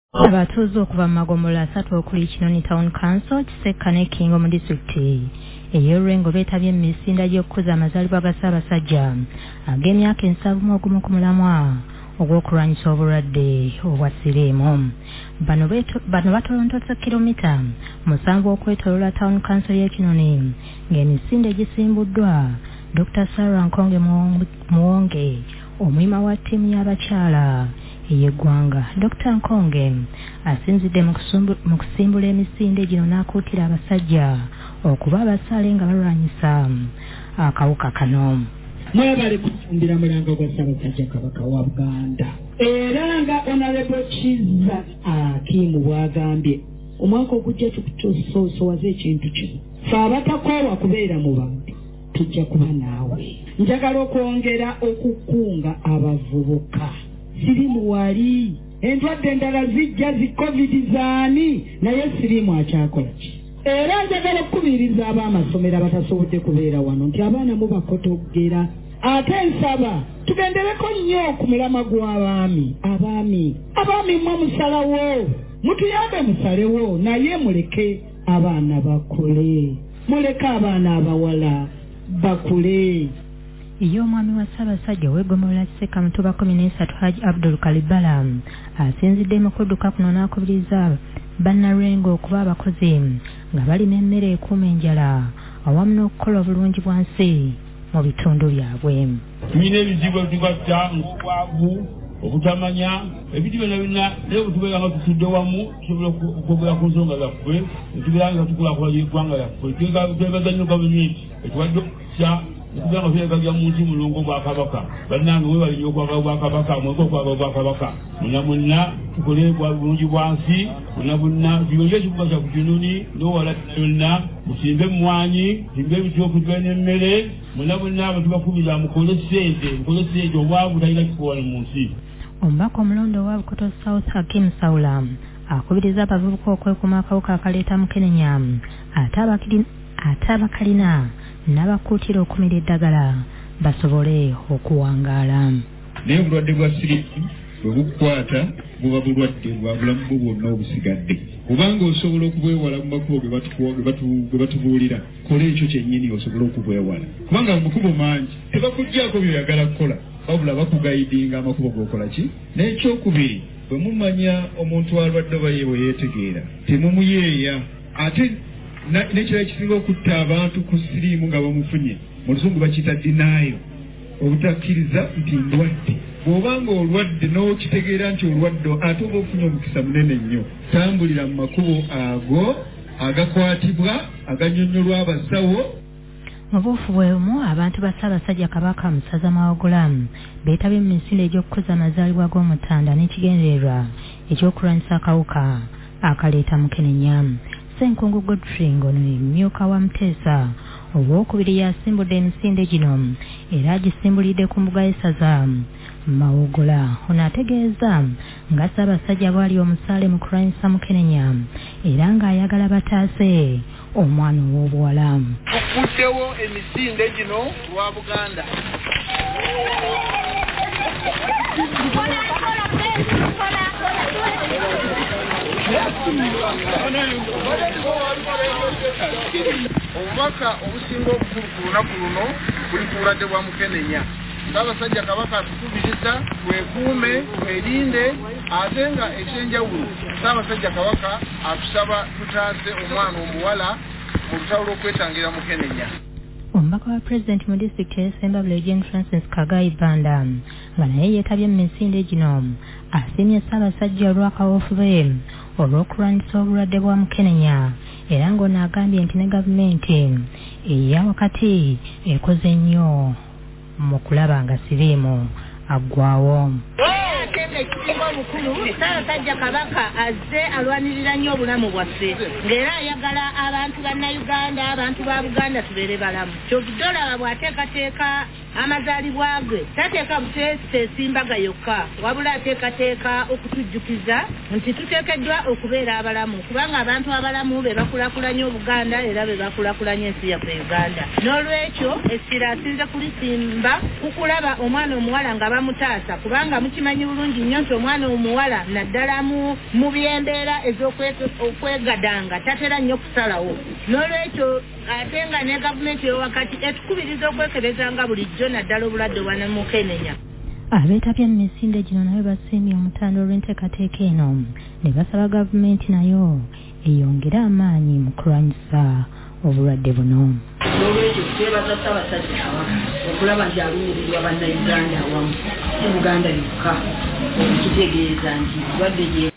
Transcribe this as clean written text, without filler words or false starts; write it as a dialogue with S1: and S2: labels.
S1: Abatuuze okuva mu magombola 3 okuli Kinoni Town Council, Kisekka ne Kingo mu disitulikiti ey'Olwengo beetabye mu misinde gy'okukuza amazaalibwa ga Ssaabasajja ag'emyaka 71 ku mulamwa ogw'okulwanyisa obulwadde obwa siriimu. Bano batolontose kilomita 7 okwetooloola Town Council y'e Kinoni ng'emisinde gisimbuddwa Dr. Sarah Nkonge Muwonge, omuyima wa ttiimu y'abakyala ey'eggwanga. Dr. Nkonge asinzidde mu kusimbula emisinde gino n'akuutira abasajja okuba abasaale nga balwanyisa akawuka kano.
S2: Mwebale kufumbira mulanga gwa Ssaabasajja Kabaka wa Buganda. Era nga Honorable Kizza Akimu bw'agambye, omwaka ogujja tukutusoosowaza ekintu kino. Ffe abatakoowa kubeera mu bantu tujja kuba naawe. Njagala okwongera okukunga abavubuka. Siriimu wali endwadde endala zijja zi COVID zaani naye siriimu akyakola ki? Era njagala okukubiriza ab'amasomero abatasobodde kubeera wano nti abaana mubakotoggera. Ate nsaba tugendereko nnyo ku mulama gw'abaami. Abaami mmwe musalawo, mutuyambe musalewo, naye muleke abaana bakule, muleke abaana abawala bakule.
S1: Iyo omwami wa Ssaabasajja w'eggomero Kisekka Mutuba 13 Haji Abdul Kalibala asinzidde mu kudduka kuno n'akubiriza bannalwengo okuba abakozi nga balima emmere ekuuma enjala awamu n'okukola obulungi bwansi mu bitundu byabwe.
S3: Tulina ebizibu ebitugatta ng'obwavu, obutamanya, ebintu byonna naye bwe tubeera nga tutudde wamu tusobola okwogera ku nsonga zaffe, ne tubeera nga tukulaakulanya eggwanga lyaffe. Twebaza nnyo gavumenti etuwadde okukisa okubanga tuyagagya mu nsi mulongo gwa Kabaka. Bannange weebale nnyo okwagala bwa Kabaka, mweke okwagala bwa Kabaka. Mwenna tukole bulungi bwansi, mwenna tuyonje ekibuga kya Kinoni n'owala yonna, musimbe emmwanyi, musimbe ebitooke n'emmere, mwenna abantu bakubira mukole ssente, obwavu talina kikuwala mu nsi.
S1: Omubaka omulondo wa Bukoto South Hakim Sawula akubiriza abavubuka okwekuuma akawuka akaleeta mukenenya ate abakalina n'abakuutira okumira eddagala basobole okuwangaala.
S4: Naye obulwadde bwa siriimu bwe bukukwata buba bulwadde bwa bulamu bwo bwonna obusigadde. Kubanga osobola okubwewala mu makubo ge batubuulira, kola ekyo kyennyini osobola okubwewala. Kubanga mu makubo mangi tebakuggyako by'oyagala kukola, wabula bakugayidinga amakubo g'okola ki. N'ekyokubiri, bwe mumanya omuntu alwadde oba ye bwe yeetegeera, temumuyeeya. Ate n'ekirala ekisinga okutta abantu ku siriimu nga bamufunye, mu Luzungu bakiyita denial, obutakkiriza nti ndwadde. Bw'obanga olwadde n'okitegeera nti olwadde ate oba ofunye omukisa munene nnyo, tambulira mu makubo ago agakwatibwa agannyonnyolwa abasawo.
S1: Mu buufu bwemu abantu ba Ssaabasajja Kabaka mu ssaza Mawogola beetabye mu misinde egy'okukuza amazaalibwa g'Omutanda n'ekigendererwa ekyokulwanyisa akawuka akaleeta mukenenya. Ssenkungu Godfrey Ngono mmyuka wa Muteesa owookubiri yasimbudde emisinde gino era agisimbulidde ku mbuga y'essaza Mawogola. Ono ategeeza nga Ssaabasajja bw'ali omusaale mu kulwanyisa mukenenya era ng'ayagala bataase omwana ow'obuwala.
S5: Tukuddewo emisinde gino lwa Buganda. Obubaka obusinga obukulu ku lunaku luno buli ku bulwadde bwa mukenenya. Ssaabasajja Kabaka atukubiriza twekuume, twerinde, ate nga ekyenjawulo Ssaabasajja Kabaka atusaba tutaase omwana omuwala mu lutalo lw'okwetangira mukenenya.
S1: Omubaka wa Pulezidenti mu disitulikiti y'Essembabule Jane Francis Kagayi Banda nga naye yeetabye mu misinde gino asiimye Ssaabasajja olw'akawoofube olw'okulwanyisa obulwadde bwa mukenenya era ng'ono agambye nti ne gavumenti eya wakati ekoze nnyo mu kulaba nga siriimu aggwawo.
S6: Ekitiibwa omukulu Ssaabasajja Kabaka azze alwanirira nnyo obulamu bwaffe ng'era ayagala abantu bannayuganda, abantu ba Buganda tubeere balamu. Kyovudde olaba bw'ateekateeka amazaalibwa ge tateeka buteesi esimbaga yokka, wabula ateekateeka okutujjukiza nti tuteekeddwa okubeera abalamu kubanga abantu abalamu be bakulakulanya Obuganda era be bakulakulanya ensi yaffe Uganda. N'olwekyo essira asinze kulisimba kukulaba omwana omuwala nga bamutaasa kubanga mukimanyi bulungi nnyo nti omwana omuwala naddala mu byembeera ez'okwegadanga tatera nnyo kusalawo n'olwekyo ate nga ne gavumenti ewakati etukubiriza okwekebezanga bulijjo naddala obulwadde bwa Namukenenya.
S1: Abeetabye mu misinde gino nayo basiimye omutanda olw'enteekateeka eno ne basaba gavumenti nayo eyongere amaanyi mu kulwanyisa obulwadde buno.
S2: N'olwekyo twebaza Ssaabasajja Kabaka okulaba nti alumirirwa bannayuganda awamu si Buganda yokka okukitegeeza nti obulwadde